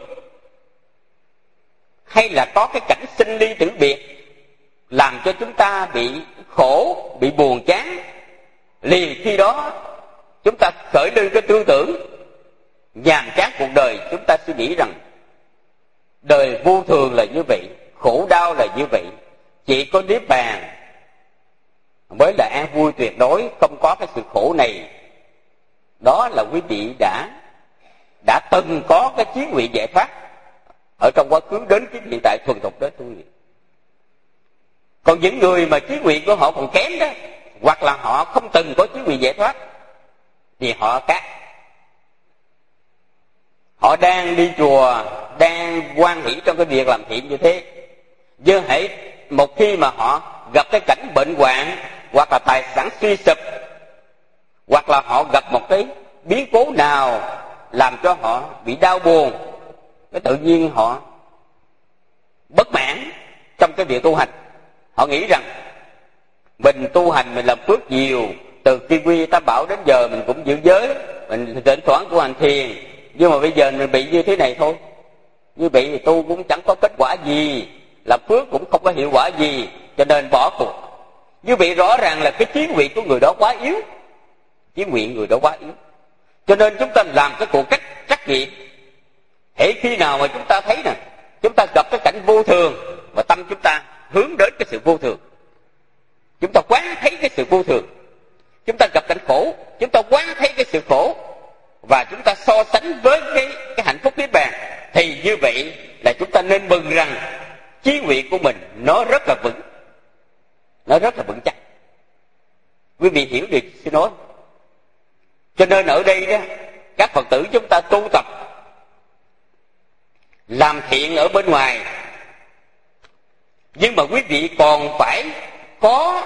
hay là có cái cảnh sinh ly tử biệt làm cho chúng ta bị khổ, bị buồn chán, liền khi đó chúng ta khởi lên cái tư tưởng nhàm chán cuộc đời. Chúng ta suy nghĩ rằng đời vô thường là như vậy, khổ đau là như vậy, chỉ có Niết Bàn mới là an vui tuyệt đối, không có cái sự khổ này. Đó là quý vị đã từng có cái chí nguyện giải thoát ở trong quá khứ đến cái hiện tại thuần thục đó thôi. Còn những người mà chí nguyện của họ còn kém đó, hoặc là họ không từng có chí nguyện giải thoát, thì họ đang đi chùa, đang hoan hỷ trong cái việc làm thiện như thế, nhưng hãy một khi mà họ gặp cái cảnh bệnh hoạn, hoặc là tài sản suy sụp, hoặc là họ gặp một cái biến cố nào làm cho họ bị đau buồn, cái tự nhiên họ bất mãn trong cái việc tu hành. Họ nghĩ rằng mình tu hành, mình làm phước nhiều, từ khi quy Tam Bảo đến giờ mình cũng giữ giới, mình thỉnh thoảng tu hành thiền, nhưng mà bây giờ mình bị như thế này thôi. Như vậy thì tu cũng chẳng có kết quả gì, làm phước cũng không có hiệu quả gì, cho nên bỏ cuộc. Như vậy rõ ràng là cái chí nguyện của người đó quá yếu. Chí nguyện người đó quá yếu. Cho nên chúng ta làm cái cuộc trắc nghiệm. Hễ khi nào mà chúng ta thấy nè, chúng ta gặp cái cảnh vô thường, và tâm chúng ta hướng đến cái sự vô thường, chúng ta quán thấy cái sự vô thường. Chúng ta gặp cảnh khổ, chúng ta quán thấy cái sự khổ, và chúng ta so sánh với cái hạnh phúc Niết Bàn, thì như vậy là chúng ta nên mừng rằng chí nguyện của mình nó rất là vững, nó rất là vững chắc. Quý vị hiểu được xin nói. Cho nên ở đây đó, các Phật tử chúng ta tu tập làm thiện ở bên ngoài, nhưng mà quý vị còn phải có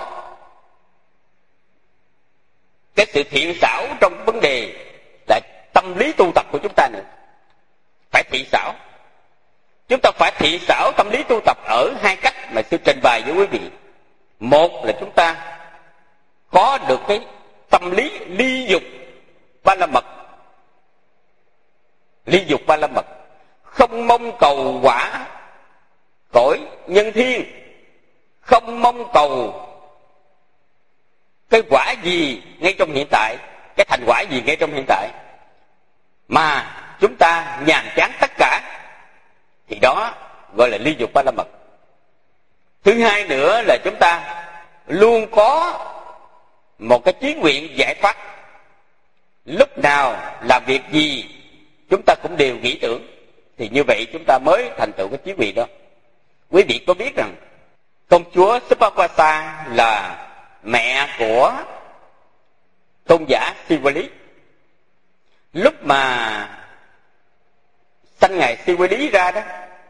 cái sự thiện xảo trong vấn đề là tâm lý tu tập của chúng ta nữa. Phải thiện xảo. Chúng ta phải thiện xảo tâm lý tu tập ở hai cách mà sư trình bày với quý vị. Một là chúng ta có được cái tâm lý ly dục ba la mật. Ly dục ba la mật, không mong cầu quả cõi nhân thiên, không mong cầu cái quả gì ngay trong hiện tại, cái thành quả gì ngay trong hiện tại, mà chúng ta nhàm chán tất cả, thì đó gọi là ly dục ba la mật. Thứ hai nữa là chúng ta luôn có một cái chí nguyện giải thoát. Lúc nào làm việc gì chúng ta cũng đều nghĩ tưởng, thì như vậy chúng ta mới thành tựu cái chí nguyện đó. Quý vị có biết rằng Công chúa Subhawasa là mẹ của tôn giả Sivali. Lúc mà sanh ngài Sivali ra đó,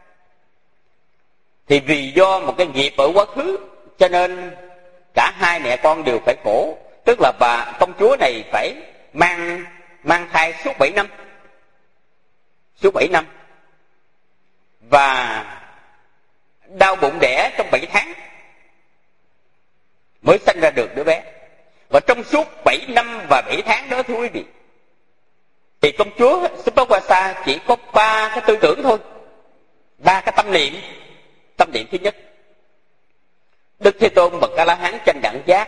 thì vì do một cái nghiệp ở quá khứ, cho nên cả hai mẹ con đều phải khổ. Tức là bà công chúa này phải mang thai suốt 7 năm. Suốt 7 năm. Và đau bụng đẻ trong 7 tháng mới sanh ra được đứa bé. Và trong suốt 7 năm và 7 tháng đó, thưa quý vị, thì công chúa Subhawasa chỉ có 3 cái tư tưởng thôi, 3 cái tâm niệm. Tâm niệm thứ nhất, Đức Thế Tôn bậc A La Hán chánh đẳng giác,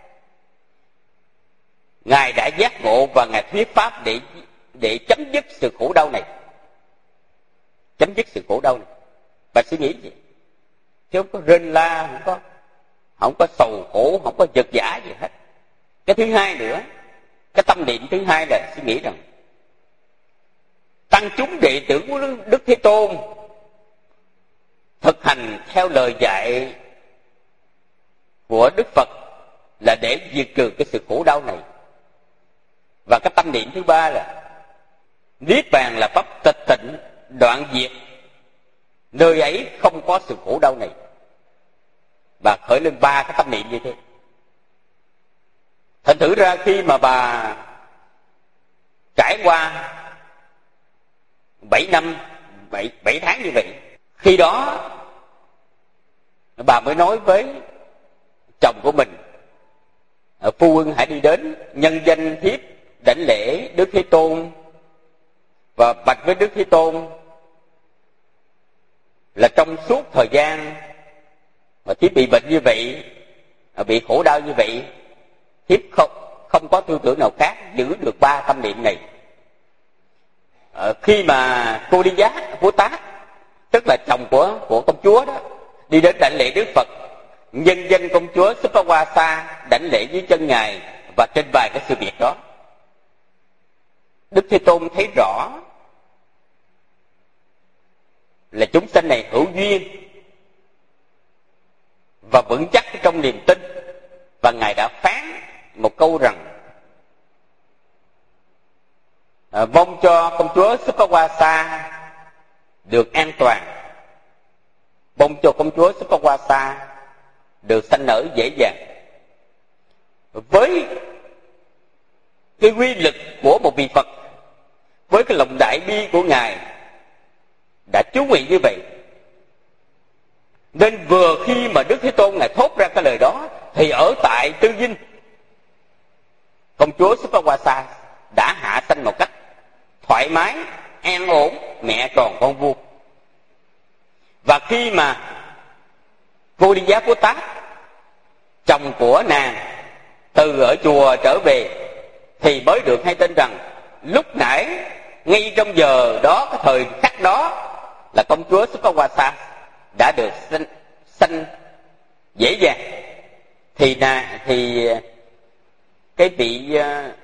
ngài đã giác ngộ và ngài thuyết pháp để chấm dứt sự khổ đau này. Chấm dứt sự khổ đau này. Bà suy nghĩ gì? Chứ không có rên la, không có sầu khổ, không có giật giả gì hết. Cái thứ hai nữa, cái tâm niệm thứ hai là suy nghĩ rằng tăng chúng đệ tử của Đức Thế Tôn thực hành theo lời dạy của Đức Phật là để diệt trừ cái sự khổ đau này. Và cái tâm niệm thứ ba là niết bàn là pháp tịch tịnh, đoạn diệt, nơi ấy không có sự khổ đau này. Bà khởi lên 3 cái tâm niệm như thế. Thành thử ra khi mà bà trải qua 7 năm, 7 tháng như vậy, khi đó bà mới nói với chồng của mình: phu quân hãy đi đến nhân danh thiếp đảnh lễ Đức Thế Tôn và bạch với Đức Thế Tôn là trong suốt thời gian mà thiếp bị bệnh như vậy, bị khổ đau như vậy, thiếp không có tư tưởng nào khác, giữ được 3 tâm niệm này. Khi mà cô đi giá Bồ Tát, tức là chồng của công chúa đó, đi đến đảnh lễ Đức Phật, nhân danh công chúa Subhawasa đảnh lễ dưới chân ngài và trình bày cái sự việc đó, Đức Thế Tôn thấy rõ là chúng sanh này hữu duyên và vững chắc trong niềm tin, và ngài đã phán một câu rằng mong cho công chúa Subhawasa được an toàn, mong cho công chúa Subhawasa được sanh nở dễ dàng. Với cái quy lực của một vị Phật, với cái lòng đại bi của ngài đã chú nguyện như vậy, nên vừa khi mà Đức Thế Tôn ngài thốt ra cái lời đó, thì ở tại Tư Dinh, công chúa Subhawasa đã hạ sanh một cách thoải mái, an ổn, mẹ tròn con vuông. Và khi mà Vô Đi Giá Bồ Tát, chồng của nàng, từ ở chùa trở về, thì mới được hay tin rằng lúc nãy ngay trong giờ đó, cái thời khắc đó, là công chúa Subhawasa đã được sanh dễ dàng. Thì cái vị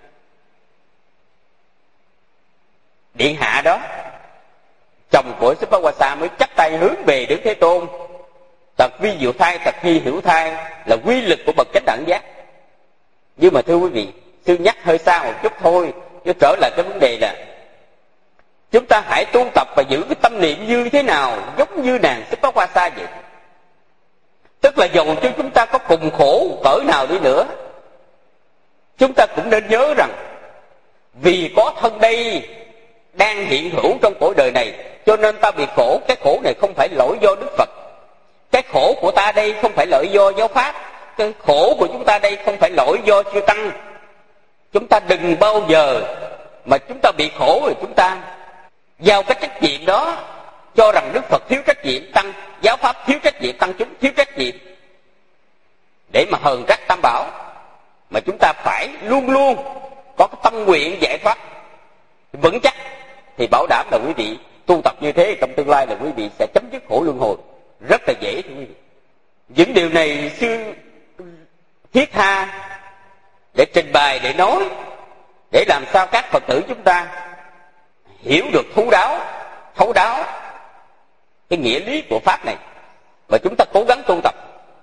điện hạ đó, chồng của Subhawasa, mới chắp tay hướng về Đức Thế Tôn: tật vi diệu thai, tật hy hữu thai, là quy lực của bậc chánh đẳng giác. Nhưng mà thưa quý vị, sư nhắc hơi xa một chút thôi, chứ trở lại cái vấn đề là chúng ta hãy tu tập và giữ cái tâm niệm như thế nào giống như nàng Subhawasa vậy. Tức là dầu cho chúng ta có cùng khổ cỡ nào đi nữa, chúng ta cũng nên nhớ rằng vì có thân đây đang hiện hữu trong cõi đời này, cho nên ta bị khổ. Cái khổ này không phải lỗi do Đức Phật, cái khổ của ta đây không phải lỗi do giáo pháp, cái khổ của chúng ta đây không phải lỗi do chư tăng. Chúng ta đừng bao giờ mà chúng ta bị khổ rồi chúng ta giao cái trách nhiệm đó cho rằng Đức Phật thiếu trách nhiệm, tăng giáo pháp thiếu trách nhiệm, tăng chúng thiếu trách nhiệm, để mà hờn trách tam bảo. Mà chúng ta phải luôn luôn có cái tâm nguyện giải thoát vững chắc, thì bảo đảm là quý vị tu tập như thế, trong tương lai là quý vị sẽ chấm dứt khổ luân hồi rất là dễ, thưa quý vị. Những điều này sư thiết tha để trình bày, để nói, để làm sao các Phật tử chúng ta hiểu được thấu đáo cái nghĩa lý của pháp này, và chúng ta cố gắng tu tập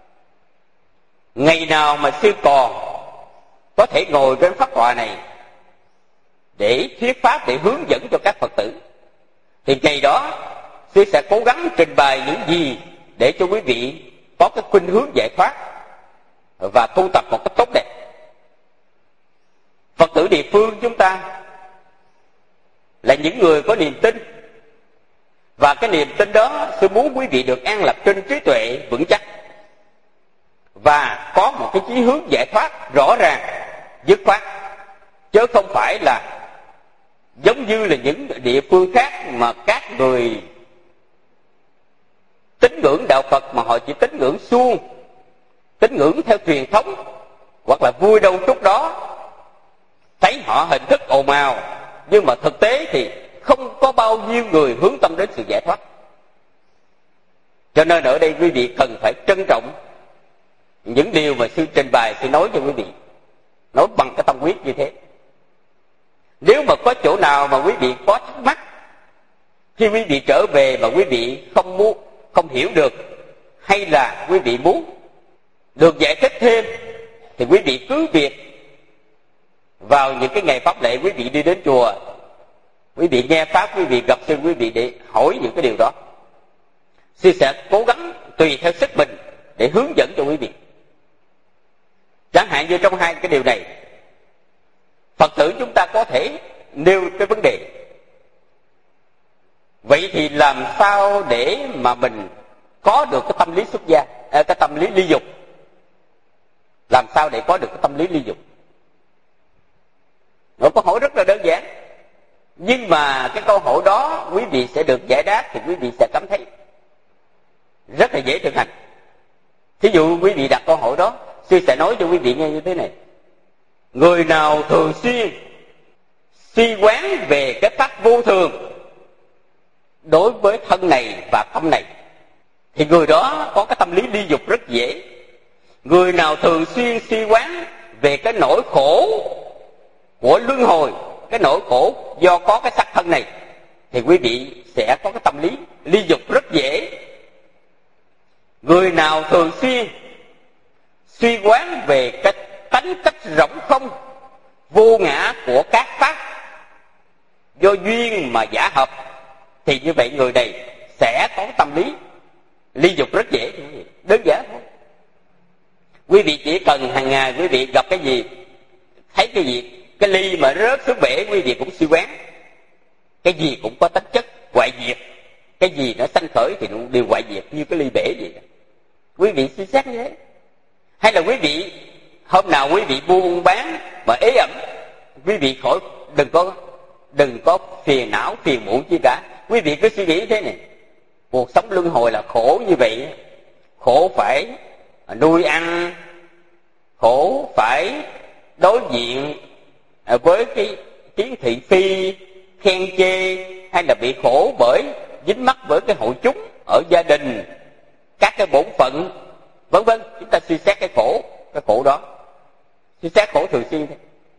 Ngày nào mà sư còn có thể ngồi trên pháp tọa này để thuyết pháp, để hướng dẫn cho các Phật tử, thì ngày đó sư sẽ cố gắng trình bày những gì để cho quý vị có cái khuynh hướng giải thoát và tu tập một cách tốt đẹp. Phật tử địa phương chúng ta là những người có niềm tin, và cái niềm tin đó sư muốn quý vị được an lập trên trí tuệ vững chắc và có một cái chí hướng giải thoát rõ ràng, dứt khoát, chứ không phải là giống như là những địa phương khác mà các người tín ngưỡng đạo Phật mà họ chỉ tín ngưỡng suông, tín ngưỡng theo truyền thống, hoặc là vui đâu chút đó, thấy họ hình thức ồn ào, nhưng mà thực tế thì không có bao nhiêu người hướng tâm đến sự giải thoát. Cho nên ở đây quý vị cần phải trân trọng những điều mà sư trình bày, sư nói cho quý vị, nói bằng cái tâm huyết như thế. Nếu mà có chỗ nào mà quý vị có thắc mắc, khi quý vị trở về mà quý vị không hiểu được, hay là quý vị muốn được giải thích thêm, thì quý vị cứ việc vào những cái ngày pháp lễ, quý vị đi đến chùa, quý vị nghe pháp, quý vị gặp sư, quý vị để hỏi những cái điều đó. Sư sẽ cố gắng tùy theo sức mình để hướng dẫn cho quý vị. Chẳng hạn như trong hai cái điều này, Phật tử chúng ta có thể nêu cái vấn đề: vậy thì làm sao để mà mình có được cái tâm lý xuất gia, cái tâm lý ly dục? Làm sao để có được cái tâm lý ly dục? Một câu hỏi rất là đơn giản, nhưng mà cái câu hỏi đó quý vị sẽ được giải đáp thì quý vị sẽ cảm thấy rất là dễ thực hành. Thí dụ quý vị đặt câu hỏi đó, sư sẽ nói cho quý vị nghe như thế này: người nào thường xuyên suy quán về cái pháp vô thường đối với thân này và tâm này, thì người đó có cái tâm lý ly dục rất dễ. Người nào thường xuyên suy quán về cái nỗi khổ của luân hồi, cái nỗi khổ do có cái sắc thân này, thì quý vị sẽ có cái tâm lý ly dục rất dễ. Người nào thường xuyên suy quán về cái tánh cách rỗng không, vô ngã của các pháp do duyên mà giả hợp, thì như vậy người này sẽ có tâm lý ly dục rất dễ. Đơn giản thôi. Quý vị chỉ cần hàng ngày quý vị gặp cái gì, thấy cái gì, cái ly mà rớt xuống bể, quý vị cũng suy quán. Cái gì cũng có tính chất hoại diệt, cái gì nó sanh khởi thì nó đều hoại diệt như cái ly bể vậy. Quý vị suy xét như thế. Hay là quý vị hôm nào quý vị buôn bán mà ế ẩm, quý vị khỏi đừng có phiền não phiền muộn chi cả. Quý vị cứ suy nghĩ thế này: cuộc sống luân hồi là khổ như vậy, khổ phải nuôi ăn, khổ phải đối diện với cái kiến thị phi, khen chê, hay là bị khổ bởi dính mắc với cái hội chúng ở gia đình, các cái bổn phận, vân vân. Chúng ta suy xét cái khổ đó, suy xét khổ thường xuyên thế.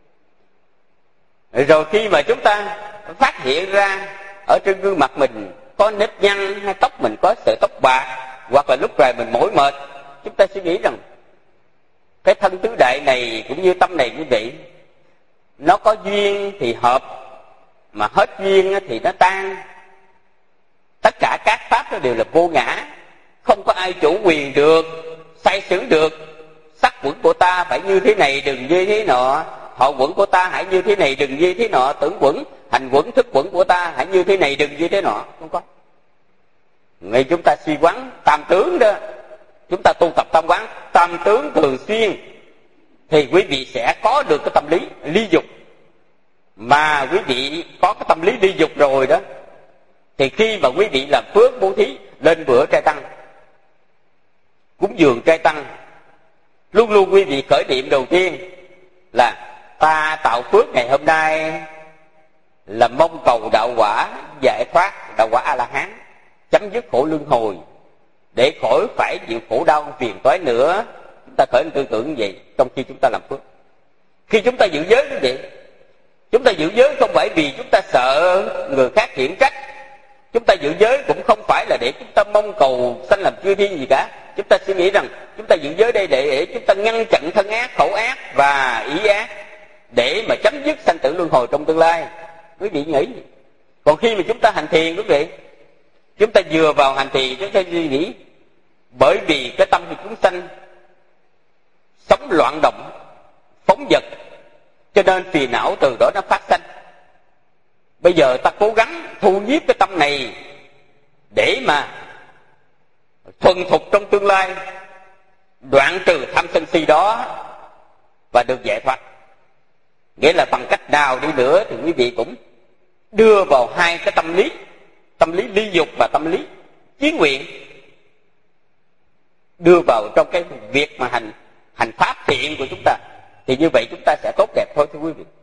Rồi khi mà chúng ta phát hiện ra ở trên gương mặt mình có nếp nhăn, hay tóc mình có sợi tóc bạc, hoặc là lúc rồi mình mỏi mệt, chúng ta suy nghĩ rằng cái thân tứ đại này cũng như tâm này như vậy, nó có duyên thì hợp, mà hết duyên thì nó tan. Tất cả các pháp nó đều là vô ngã, không có ai chủ quyền được, sai sử được. Sắc quẩn của ta phải như thế này, đừng như thế nọ. Họ quẩn của ta hãy như thế này, đừng như thế nọ. Tưởng quẩn, hành quẩn, thức quẩn của ta hãy như thế này, đừng như thế nọ. Không có. Ngay chúng ta suy quán tam tướng đó, chúng ta tu tập tam quán tam tướng thường xuyên, thì quý vị sẽ có được cái tâm lý ly dục. Mà quý vị có cái tâm lý ly dục rồi đó, thì khi mà quý vị làm phước bố thí, lên bữa trai tăng, cúng dường trai tăng, luôn luôn quý vị khởi niệm đầu tiên là ta tạo phước ngày hôm nay là mong cầu đạo quả giải thoát, đạo quả A-la-hán, chấm dứt khổ luân hồi, để khỏi phải chịu khổ đau phiền toái nữa. Chúng ta khởi tư tưởng như vậy trong khi chúng ta làm phước. Khi chúng ta giữ giới như vậy, chúng ta giữ giới không phải vì chúng ta sợ người khác khiển trách, chúng ta giữ giới cũng không phải là để chúng ta mong cầu sanh làm chư thiên gì cả, chúng ta suy nghĩ rằng chúng ta giữ giới đây để chúng ta ngăn chặn thân ác, khẩu ác và ý ác, để mà chấm dứt sanh tử luân hồi trong tương lai. Quý vị nghĩ. Còn khi mà chúng ta hành thiền, quý vị, chúng ta vừa vào hành thiền, chúng ta suy nghĩ, bởi vì cái tâm của chúng sanh sống loạn động, phóng dật, cho nên phiền não từ đó nó phát sanh. Bây giờ ta cố gắng thu nhiếp cái tâm này để mà thuần thục trong tương lai, đoạn trừ tham sân si đó và được giải thoát. Nghĩa là bằng cách nào đi nữa thì quý vị cũng đưa vào hai cái tâm lý ly dục và tâm lý chí nguyện, đưa vào trong cái việc mà hành pháp thiện của chúng ta, thì như vậy chúng ta sẽ tốt đẹp thôi thưa quý vị.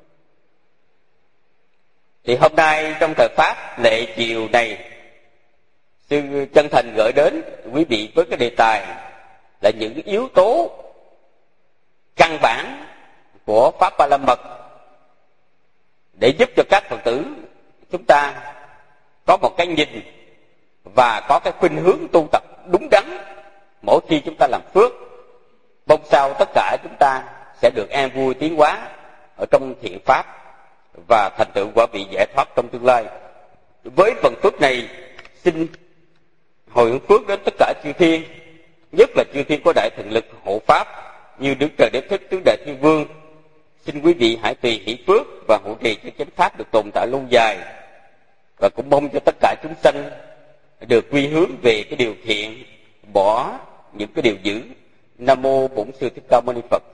Thì hôm nay trong thời pháp lệ chiều này, sư chân thành gửi đến quý vị với cái đề tài là những cái yếu tố căn bản của pháp Ba La Mật, để giúp cho các Phật tử chúng ta có một cái nhìn và có cái khuynh hướng tu tập đúng đắn mỗi khi chúng ta làm phước. Mong sao tất cả chúng ta sẽ được an vui tiến hóa ở trong thiện pháp và thành tựu quả vị giải thoát trong tương lai. Với phần phước này, xin hồi hướng phước đến tất cả chư thiên, nhất là chư thiên có đại thần lực hộ pháp như Đức Trời Đế Thích, Tứ Đại Thiên Vương. Xin quý vị hãy tùy hỷ phước và hộ trì cho chánh pháp được tồn tại lâu dài, và cũng mong cho tất cả chúng sanh được quy hướng về cái điều thiện, bỏ những cái điều dữ. Nam mô Bổn Sư Thích Ca Mâu Ni Phật.